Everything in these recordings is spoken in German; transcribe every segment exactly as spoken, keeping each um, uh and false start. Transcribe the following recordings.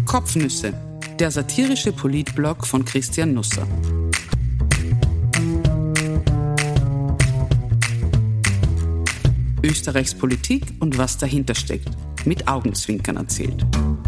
Kopfnüsse, der satirische Politblog von Christian Nusser. Österreichs Politik und was dahinter steckt, mit Augenzwinkern erzählt.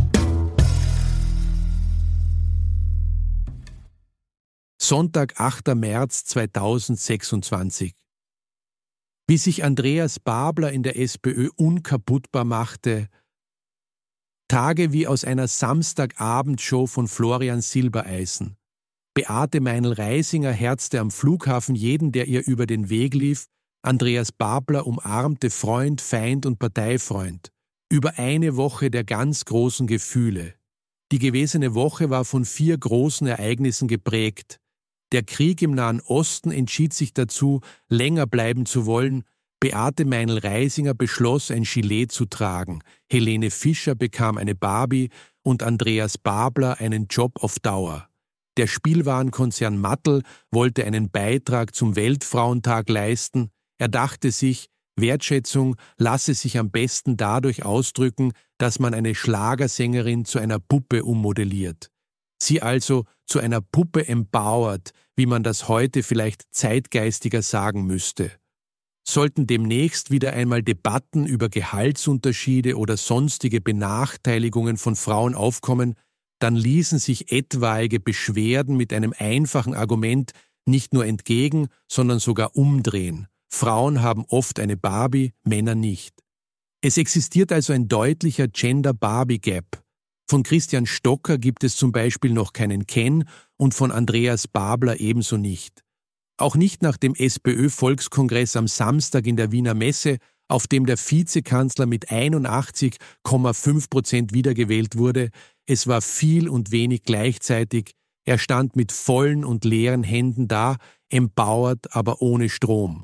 Sonntag, achter März zweitausendsechsundzwanzig. Wie sich Andreas Babler in der SPÖ unkaputtbar machte, Tage wie aus einer Samstagabendshow von Florian Silbereisen. Beate Meinl-Reisinger herzte am Flughafen jeden, der ihr über den Weg lief. Andreas Babler umarmte Freund, Feind und Parteifreund. Über eine Woche der ganz großen Gefühle. Die gewesene Woche war von vier großen Ereignissen geprägt. Der Krieg im Nahen Osten entschied sich dazu, länger bleiben zu wollen. Beate Meinl-Reisinger beschloss, ein Gilet zu tragen. Helene Fischer bekam eine Barbie und Andreas Babler einen Job auf Dauer. Der Spielwarenkonzern Mattl wollte einen Beitrag zum Weltfrauentag leisten. Er dachte sich, Wertschätzung lasse sich am besten dadurch ausdrücken, dass man eine Schlagersängerin zu einer Puppe ummodelliert. Sie also zu einer Puppe empowert, wie man das heute vielleicht zeitgeistiger sagen müsste. Sollten demnächst wieder einmal Debatten über Gehaltsunterschiede oder sonstige Benachteiligungen von Frauen aufkommen, dann ließen sich etwaige Beschwerden mit einem einfachen Argument nicht nur entgegen, sondern sogar umdrehen. Frauen haben oft eine Barbie, Männer nicht. Es existiert also ein deutlicher Gender-Barbie-Gap. Von Christian Stocker gibt es zum Beispiel noch keinen Ken und von Andreas Babler ebenso nicht. Auch nicht nach dem SPÖ-Volkskongress am Samstag in der Wiener Messe, auf dem der Vizekanzler mit einundachtzig Komma fünf Prozent wiedergewählt wurde. Es war viel und wenig gleichzeitig. Er stand mit vollen und leeren Händen da, empowert, aber ohne Strom.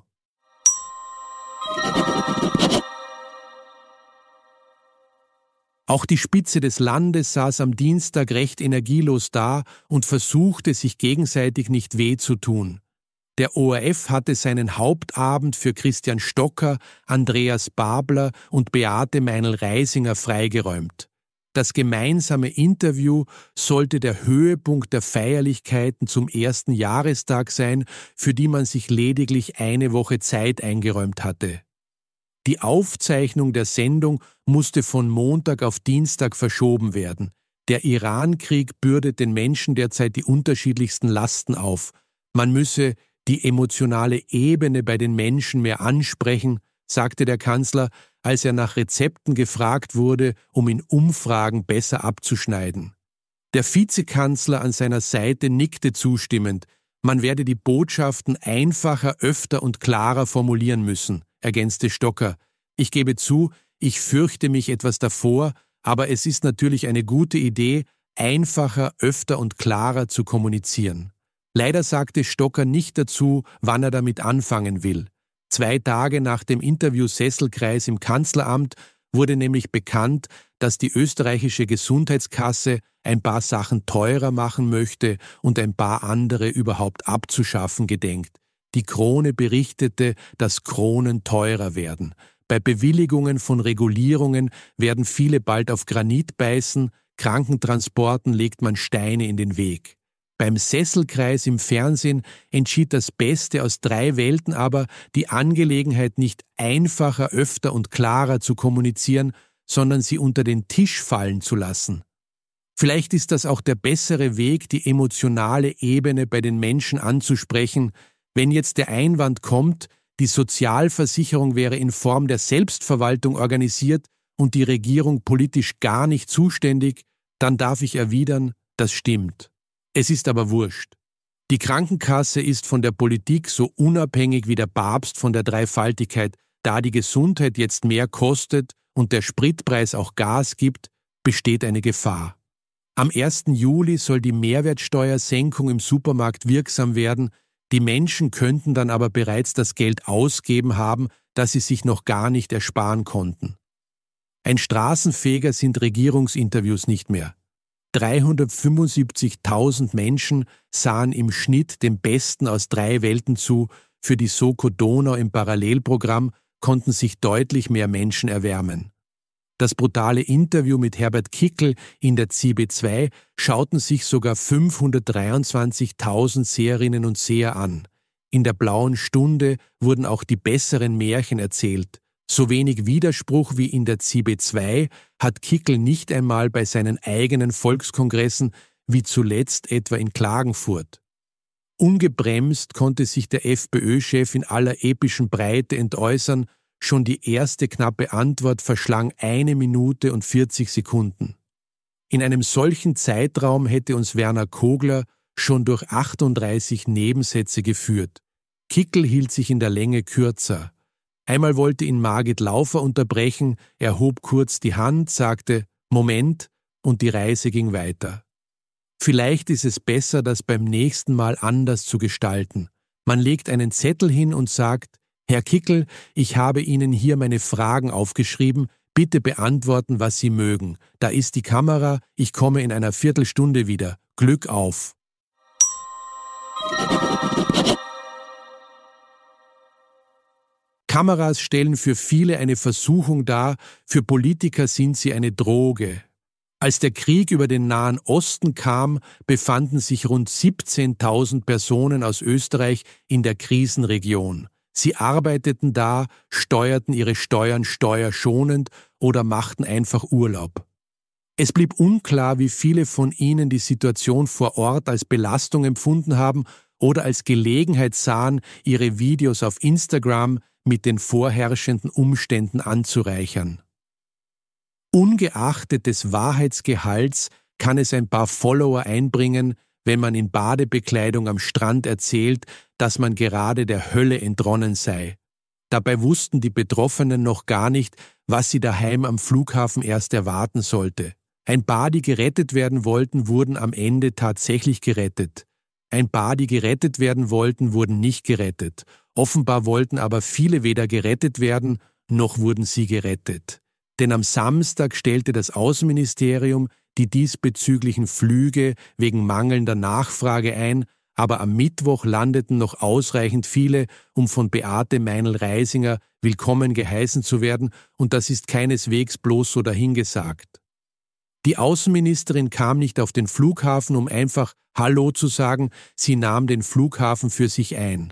Auch die Spitze des Landes saß am Dienstag recht energielos da und versuchte, sich gegenseitig nicht weh zu tun. Der O R F hatte seinen Hauptabend für Christian Stocker, Andreas Babler und Beate Meinl-Reisinger freigeräumt. Das gemeinsame Interview sollte der Höhepunkt der Feierlichkeiten zum ersten Jahrestag sein, für die man sich lediglich eine Woche Zeit eingeräumt hatte. Die Aufzeichnung der Sendung musste von Montag auf Dienstag verschoben werden. Der Irankrieg bürdet den Menschen derzeit die unterschiedlichsten Lasten auf. Man müsse die emotionale Ebene bei den Menschen mehr ansprechen, sagte der Kanzler, als er nach Rezepten gefragt wurde, um in Umfragen besser abzuschneiden. Der Vizekanzler an seiner Seite nickte zustimmend. Man werde die Botschaften einfacher, öfter und klarer formulieren müssen, ergänzte Stocker. Ich gebe zu, ich fürchte mich etwas davor, aber es ist natürlich eine gute Idee, einfacher, öfter und klarer zu kommunizieren. Leider sagte Stocker nicht dazu, wann er damit anfangen will. Zwei Tage nach dem Interview Sesselkreis im Kanzleramt wurde nämlich bekannt, dass die österreichische Gesundheitskasse ein paar Sachen teurer machen möchte und ein paar andere überhaupt abzuschaffen gedenkt. Die Krone berichtete, dass Kronen teurer werden. Bei Bewilligungen von Regulierungen werden viele bald auf Granit beißen, Krankentransporten legt man Steine in den Weg. Beim Sesselkreis im Fernsehen entschied das Beste aus drei Welten aber, die Angelegenheit nicht einfacher, öfter und klarer zu kommunizieren, sondern sie unter den Tisch fallen zu lassen. Vielleicht ist das auch der bessere Weg, die emotionale Ebene bei den Menschen anzusprechen, wenn jetzt der Einwand kommt, die Sozialversicherung wäre in Form der Selbstverwaltung organisiert und die Regierung politisch gar nicht zuständig, dann darf ich erwidern, das stimmt. Es ist aber wurscht. Die Krankenkasse ist von der Politik so unabhängig wie der Papst von der Dreifaltigkeit. Da die Gesundheit jetzt mehr kostet und der Spritpreis auch Gas gibt, besteht eine Gefahr. Am ersten Juli soll die Mehrwertsteuersenkung im Supermarkt wirksam werden. Die Menschen könnten dann aber bereits das Geld ausgeben haben, das sie sich noch gar nicht ersparen konnten. Ein Straßenfeger sind Regierungsinterviews nicht mehr. dreihundertfünfundsiebzigtausend Menschen sahen im Schnitt dem Besten aus drei Welten zu. Für die Soko Donau im Parallelprogramm konnten sich deutlich mehr Menschen erwärmen. Das brutale Interview mit Herbert Kickl in der Z I B zwei schauten sich sogar fünfhundertdreiundzwanzigtausend Seherinnen und Seher an. In der Blauen Stunde wurden auch die besseren Märchen erzählt. So wenig Widerspruch wie in der Z I B zwei hat Kickl nicht einmal bei seinen eigenen Volkskongressen, wie zuletzt etwa in Klagenfurt. Ungebremst konnte sich der FPÖ-Chef in aller epischen Breite entäußern, schon die erste knappe Antwort verschlang eine Minute und vierzig Sekunden. In einem solchen Zeitraum hätte uns Werner Kogler schon durch achtunddreißig Nebensätze geführt. Kickl hielt sich in der Länge kürzer. Einmal wollte ihn Margit Laufer unterbrechen, er hob kurz die Hand, sagte »Moment« und die Reise ging weiter. Vielleicht ist es besser, das beim nächsten Mal anders zu gestalten. Man legt einen Zettel hin und sagt, Herr Kickl, ich habe Ihnen hier meine Fragen aufgeschrieben, bitte beantworten, was Sie mögen. Da ist die Kamera, ich komme in einer Viertelstunde wieder. Glück auf! Kameras stellen für viele eine Versuchung dar, für Politiker sind sie eine Droge. Als der Krieg über den Nahen Osten kam, befanden sich rund siebzehntausend Personen aus Österreich in der Krisenregion. Sie arbeiteten da, steuerten ihre Steuern steuerschonend oder machten einfach Urlaub. Es blieb unklar, wie viele von ihnen die Situation vor Ort als Belastung empfunden haben oder als Gelegenheit sahen, ihre Videos auf Instagram mit den vorherrschenden Umständen anzureichern. Ungeachtet des Wahrheitsgehalts kann es ein paar Follower einbringen, wenn man in Badebekleidung am Strand erzählt, dass man gerade der Hölle entronnen sei. Dabei wussten die Betroffenen noch gar nicht, was sie daheim am Flughafen erst erwarten sollte. Ein paar, die gerettet werden wollten, wurden am Ende tatsächlich gerettet. Ein paar, die gerettet werden wollten, wurden nicht gerettet. Offenbar wollten aber viele weder gerettet werden, noch wurden sie gerettet. Denn am Samstag stellte das Außenministerium die diesbezüglichen Flüge wegen mangelnder Nachfrage ein, aber am Mittwoch landeten noch ausreichend viele, um von Beate Meinl-Reisinger willkommen geheißen zu werden, und das ist keineswegs bloß so dahingesagt. Die Außenministerin kam nicht auf den Flughafen, um einfach Hallo zu sagen, sie nahm den Flughafen für sich ein.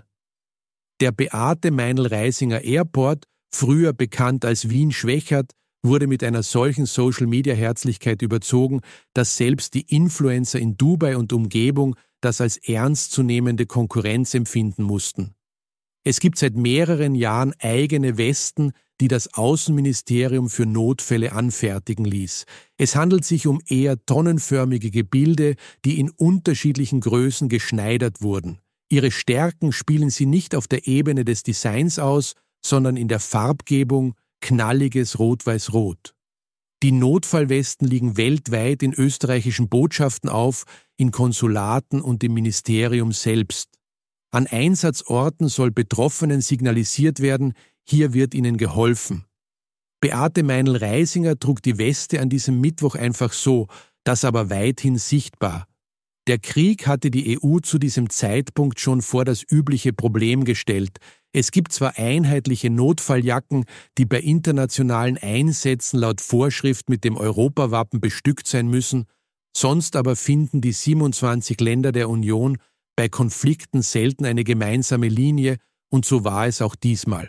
Der Beate Meinl-Reisinger Airport, früher bekannt als Wien-Schwächert, wurde mit einer solchen Social-Media-Herzlichkeit überzogen, dass selbst die Influencer in Dubai und Umgebung das als ernstzunehmende Konkurrenz empfinden mussten. Es gibt seit mehreren Jahren eigene Westen, die das Außenministerium für Notfälle anfertigen ließ. Es handelt sich um eher tonnenförmige Gebilde, die in unterschiedlichen Größen geschneidert wurden. Ihre Stärken spielen sie nicht auf der Ebene des Designs aus, sondern in der Farbgebung, knalliges Rot-Weiß-Rot. Die Notfallwesten liegen weltweit in österreichischen Botschaften auf, in Konsulaten und im Ministerium selbst. An Einsatzorten soll Betroffenen signalisiert werden, hier wird ihnen geholfen. Beate Meinl-Reisinger trug die Weste an diesem Mittwoch einfach so, das aber weithin sichtbar. Der Krieg hatte die E U zu diesem Zeitpunkt schon vor das übliche Problem gestellt. Es gibt zwar einheitliche Notfalljacken, die bei internationalen Einsätzen laut Vorschrift mit dem Europawappen bestückt sein müssen, sonst aber finden die siebenundzwanzig Länder der Union bei Konflikten selten eine gemeinsame Linie, und so war es auch diesmal.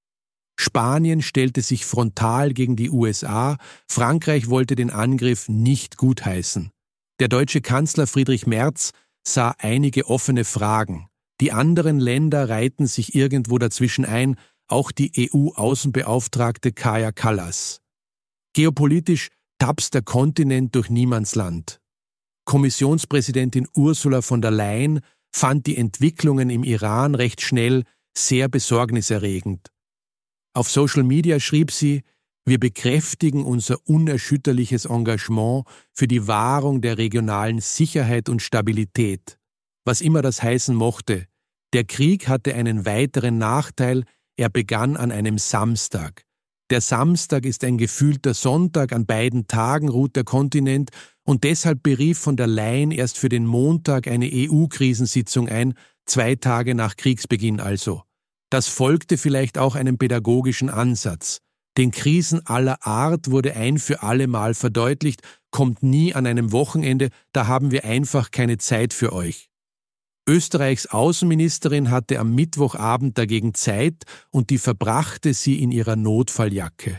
Spanien stellte sich frontal gegen die U S A, Frankreich wollte den Angriff nicht gutheißen. Der deutsche Kanzler Friedrich Merz sah einige offene Fragen. Die anderen Länder reihten sich irgendwo dazwischen ein, auch die E U-Außenbeauftragte Kaja Kallas. Geopolitisch tapst der Kontinent durch Niemandsland. Kommissionspräsidentin Ursula von der Leyen fand die Entwicklungen im Iran recht schnell sehr besorgniserregend. Auf Social Media schrieb sie, wir bekräftigen unser unerschütterliches Engagement für die Wahrung der regionalen Sicherheit und Stabilität. Was immer das heißen mochte, der Krieg hatte einen weiteren Nachteil, er begann an einem Samstag. Der Samstag ist ein gefühlter Sonntag, an beiden Tagen ruht der Kontinent, und deshalb berief von der Leyen erst für den Montag eine E U-Krisensitzung ein, zwei Tage nach Kriegsbeginn also. Das folgte vielleicht auch einem pädagogischen Ansatz. Den Krisen aller Art wurde ein für alle Mal verdeutlicht, kommt nie an einem Wochenende, da haben wir einfach keine Zeit für euch. Österreichs Außenministerin hatte am Mittwochabend dagegen Zeit und die verbrachte sie in ihrer Notfalljacke.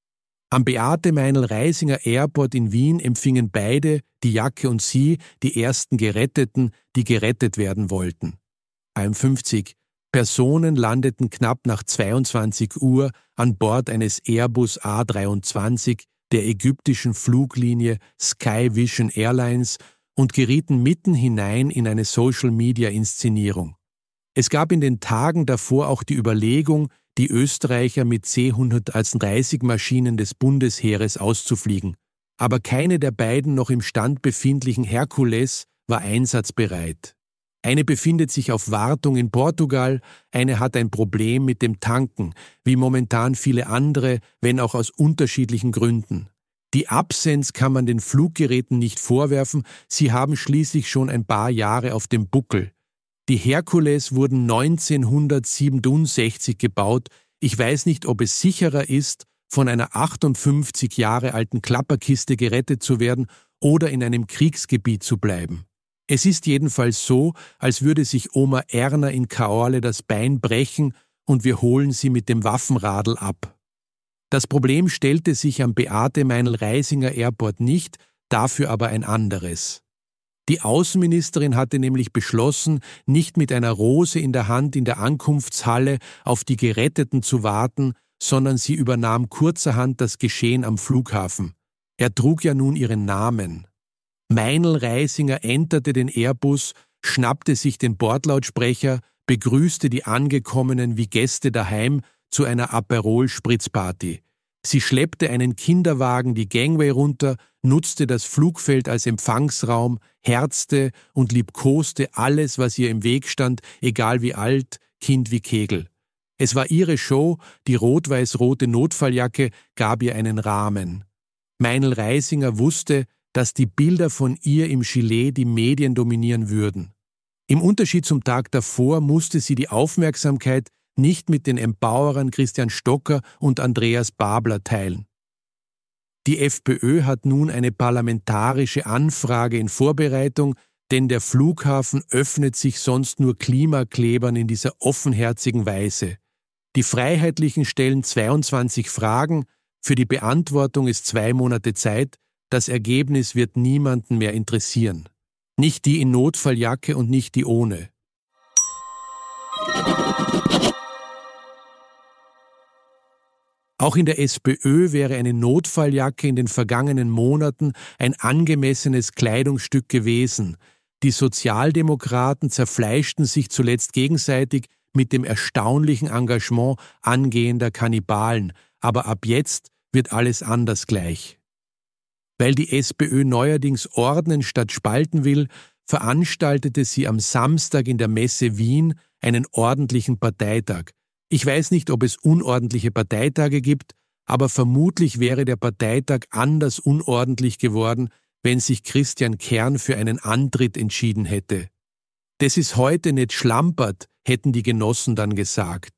Am Beate-Meinl-Reisinger Airport in Wien empfingen beide, die Jacke und sie, die ersten Geretteten, die gerettet werden wollten. einundfünfzig Personen landeten knapp nach zweiundzwanzig Uhr an Bord eines Airbus A dreiundzwanzig der ägyptischen Fluglinie Sky Vision Airlines und gerieten mitten hinein in eine Social-Media-Inszenierung. Es gab in den Tagen davor auch die Überlegung, die Österreicher mit C hundertdreißig Maschinen des Bundesheeres auszufliegen. Aber keine der beiden noch im Stand befindlichen Herkules war einsatzbereit. Eine befindet sich auf Wartung in Portugal, eine hat ein Problem mit dem Tanken, wie momentan viele andere, wenn auch aus unterschiedlichen Gründen. Die Absenz kann man den Fluggeräten nicht vorwerfen, sie haben schließlich schon ein paar Jahre auf dem Buckel. Die Herkules wurden neunzehnhundertsiebenundsechzig gebaut. Ich weiß nicht, ob es sicherer ist, von einer achtundfünfzig Jahre alten Klapperkiste gerettet zu werden oder in einem Kriegsgebiet zu bleiben. Es ist jedenfalls so, als würde sich Oma Erna in Kaorle das Bein brechen und wir holen sie mit dem Waffenradl ab. Das Problem stellte sich am Beate-Meinl-Reisinger Airport nicht, dafür aber ein anderes. Die Außenministerin hatte nämlich beschlossen, nicht mit einer Rose in der Hand in der Ankunftshalle auf die Geretteten zu warten, sondern sie übernahm kurzerhand das Geschehen am Flughafen. Er trug ja nun ihren Namen. Meinl-Reisinger enterte den Airbus, schnappte sich den Bordlautsprecher, begrüßte die Angekommenen wie Gäste daheim zu einer Aperol-Spritzparty. Sie schleppte einen Kinderwagen die Gangway runter, nutzte das Flugfeld als Empfangsraum, herzte und liebkoste alles, was ihr im Weg stand, egal wie alt, Kind wie Kegel. Es war ihre Show, die rot-weiß-rote Notfalljacke gab ihr einen Rahmen. Meinl-Reisinger wusste, dass die Bilder von ihr im Gilet die Medien dominieren würden. Im Unterschied zum Tag davor musste sie die Aufmerksamkeit nicht mit den Empowerern Christian Stocker und Andreas Babler teilen. Die FPÖ hat nun eine parlamentarische Anfrage in Vorbereitung, denn der Flughafen öffnet sich sonst nur Klimaklebern in dieser offenherzigen Weise. Die Freiheitlichen stellen zweiundzwanzig Fragen, für die Beantwortung ist zwei Monate Zeit, das Ergebnis wird niemanden mehr interessieren. Nicht die in Notfalljacke und nicht die ohne. Auch in der SPÖ wäre eine Notfalljacke in den vergangenen Monaten ein angemessenes Kleidungsstück gewesen. Die Sozialdemokraten zerfleischten sich zuletzt gegenseitig mit dem erstaunlichen Engagement angehender Kannibalen, aber ab jetzt wird alles anders gleich. Weil die SPÖ neuerdings ordnen statt spalten will, veranstaltete sie am Samstag in der Messe Wien einen ordentlichen Parteitag. Ich weiß nicht, ob es unordentliche Parteitage gibt, aber vermutlich wäre der Parteitag anders unordentlich geworden, wenn sich Christian Kern für einen Antritt entschieden hätte. Das ist heute nicht schlampert, hätten die Genossen dann gesagt.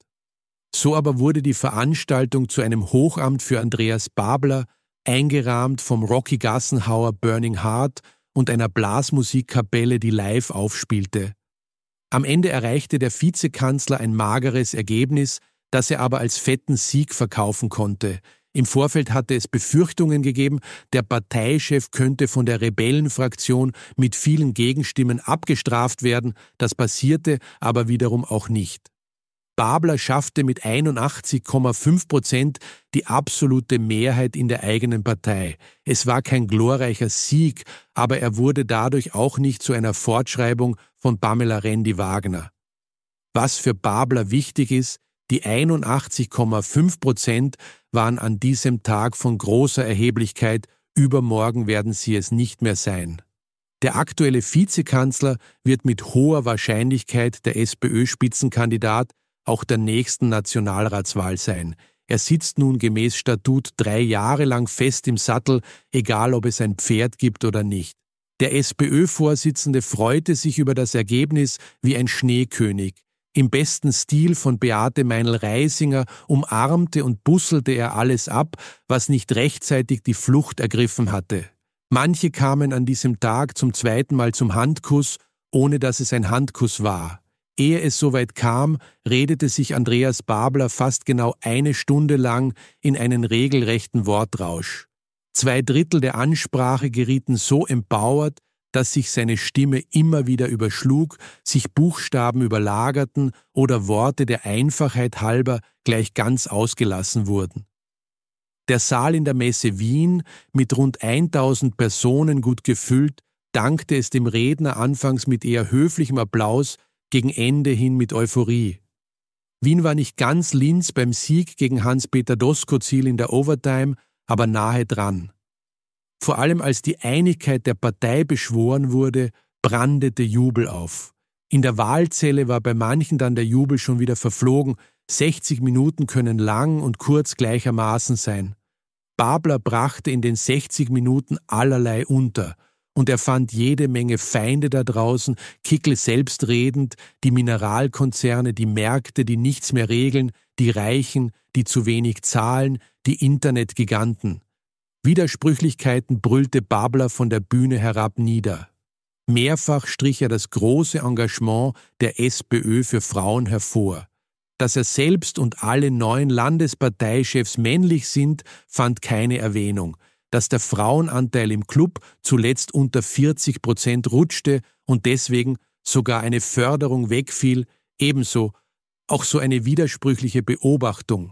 So aber wurde die Veranstaltung zu einem Hochamt für Andreas Babler, eingerahmt vom Rocky Gassenhauer Burning Heart und einer Blasmusikkapelle, die live aufspielte. Am Ende erreichte der Vizekanzler ein mageres Ergebnis, das er aber als fetten Sieg verkaufen konnte. Im Vorfeld hatte es Befürchtungen gegeben, der Parteichef könnte von der Rebellenfraktion mit vielen Gegenstimmen abgestraft werden, das passierte aber wiederum auch nicht. Babler schaffte mit einundachtzig Komma fünf Prozent die absolute Mehrheit in der eigenen Partei. Es war kein glorreicher Sieg, aber er wurde dadurch auch nicht zu einer Fortschreibung von Pamela Rendi-Wagner. Was für Babler wichtig ist, die einundachtzig Komma fünf Prozent waren an diesem Tag von großer Erheblichkeit, übermorgen werden sie es nicht mehr sein. Der aktuelle Vizekanzler wird mit hoher Wahrscheinlichkeit der SPÖ-Spitzenkandidat auch der nächsten Nationalratswahl sein. Er sitzt nun gemäß Statut drei Jahre lang fest im Sattel, egal ob es ein Pferd gibt oder nicht. Der SPÖ-Vorsitzende freute sich über das Ergebnis wie ein Schneekönig. Im besten Stil von Beate Meinl-Reisinger umarmte und busselte er alles ab, was nicht rechtzeitig die Flucht ergriffen hatte. Manche kamen an diesem Tag zum zweiten Mal zum Handkuss, ohne dass es ein Handkuss war. Ehe es soweit kam, redete sich Andreas Babler fast genau eine Stunde lang in einen regelrechten Wortrausch. Zwei Drittel der Ansprache gerieten so empowert, dass sich seine Stimme immer wieder überschlug, sich Buchstaben überlagerten oder Worte der Einfachheit halber gleich ganz ausgelassen wurden. Der Saal in der Messe Wien, mit rund eintausend Personen gut gefüllt, dankte es dem Redner anfangs mit eher höflichem Applaus, gegen Ende hin mit Euphorie. Wien war nicht ganz Linz beim Sieg gegen Hans-Peter Doskozil in der Overtime, aber nahe dran. Vor allem als die Einigkeit der Partei beschworen wurde, brandete Jubel auf. In der Wahlzelle war bei manchen dann der Jubel schon wieder verflogen. sechzig Minuten können lang und kurz gleichermaßen sein. Babler brachte in den sechzig Minuten allerlei unter. Und er fand jede Menge Feinde da draußen, Kickl selbstredend, die Mineralkonzerne, die Märkte, die nichts mehr regeln, die Reichen, die zu wenig zahlen, die Internetgiganten. Widersprüchlichkeiten brüllte Babler von der Bühne herab nieder. Mehrfach strich er das große Engagement der SPÖ für Frauen hervor. Dass er selbst und alle neuen Landesparteichefs männlich sind, fand keine Erwähnung. Dass der Frauenanteil im Club zuletzt unter vierzig Prozent rutschte und deswegen sogar eine Förderung wegfiel, ebenso auch so eine widersprüchliche Beobachtung.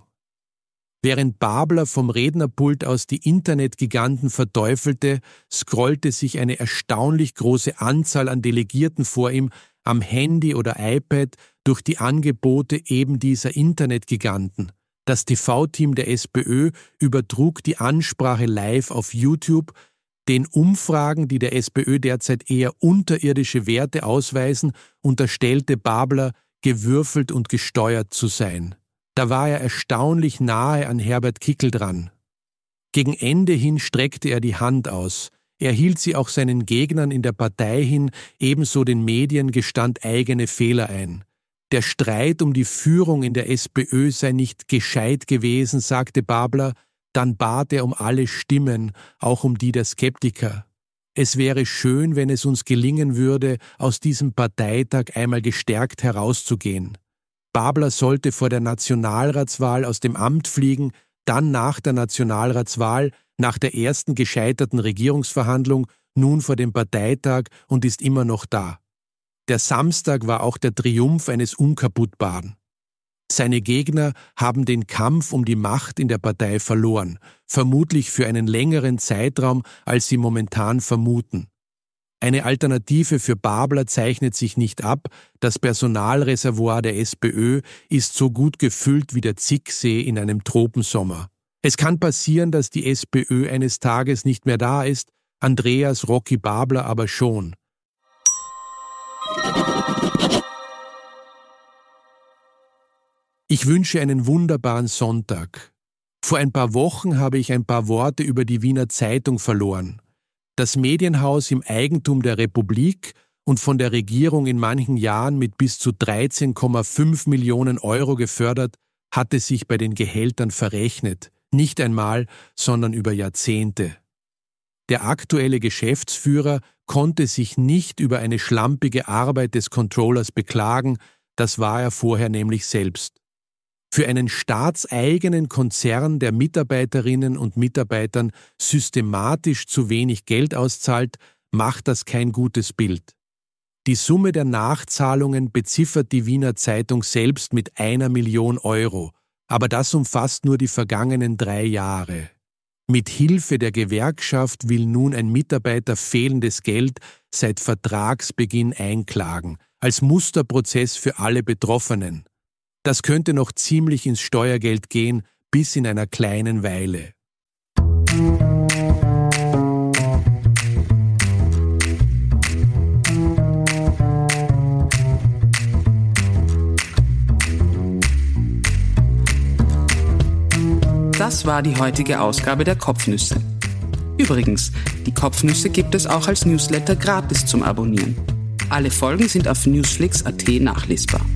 Während Babler vom Rednerpult aus die Internetgiganten verteufelte, scrollte sich eine erstaunlich große Anzahl an Delegierten vor ihm am Handy oder iPad durch die Angebote eben dieser Internetgiganten. Das T V-Team der SPÖ übertrug die Ansprache live auf YouTube. Den Umfragen, die der SPÖ derzeit eher unterirdische Werte ausweisen, unterstellte Babler, gewürfelt und gesteuert zu sein. Da war er erstaunlich nahe an Herbert Kickl dran. Gegen Ende hin streckte er die Hand aus. Er hielt sie auch seinen Gegnern in der Partei hin, ebenso den Medien, gestand eigene Fehler ein. Der Streit um die Führung in der SPÖ sei nicht gescheit gewesen, sagte Babler, dann bat er um alle Stimmen, auch um die der Skeptiker. Es wäre schön, wenn es uns gelingen würde, aus diesem Parteitag einmal gestärkt herauszugehen. Babler sollte vor der Nationalratswahl aus dem Amt fliegen, dann nach der Nationalratswahl, nach der ersten gescheiterten Regierungsverhandlung, nun vor dem Parteitag und ist immer noch da. Der Samstag war auch der Triumph eines Unkaputtbaren. Seine Gegner haben den Kampf um die Macht in der Partei verloren, vermutlich für einen längeren Zeitraum, als sie momentan vermuten. Eine Alternative für Babler zeichnet sich nicht ab, das Personalreservoir der SPÖ ist so gut gefüllt wie der Zicksee in einem Tropensommer. Es kann passieren, dass die SPÖ eines Tages nicht mehr da ist, Andreas Rocky Babler aber schon. Ich wünsche einen wunderbaren Sonntag. Vor ein paar Wochen habe ich ein paar Worte über die Wiener Zeitung verloren. Das Medienhaus im Eigentum der Republik und von der Regierung in manchen Jahren mit bis zu dreizehn Komma fünf Millionen Euro gefördert, hatte sich bei den Gehältern verrechnet, nicht einmal, sondern über Jahrzehnte. Der aktuelle Geschäftsführer konnte sich nicht über eine schlampige Arbeit des Controllers beklagen, das war er vorher nämlich selbst. Für einen staatseigenen Konzern, der Mitarbeiterinnen und Mitarbeitern systematisch zu wenig Geld auszahlt, macht das kein gutes Bild. Die Summe der Nachzahlungen beziffert die Wiener Zeitung selbst mit einer Million Euro, aber das umfasst nur die vergangenen drei Jahre. Mit Hilfe der Gewerkschaft will nun ein Mitarbeiter fehlendes Geld seit Vertragsbeginn einklagen, als Musterprozess für alle Betroffenen. Das könnte noch ziemlich ins Steuergeld gehen, bis in einer kleinen Weile. Das war die heutige Ausgabe der Kopfnüsse. Übrigens, die Kopfnüsse gibt es auch als Newsletter gratis zum Abonnieren. Alle Folgen sind auf newsflix punkt at nachlesbar.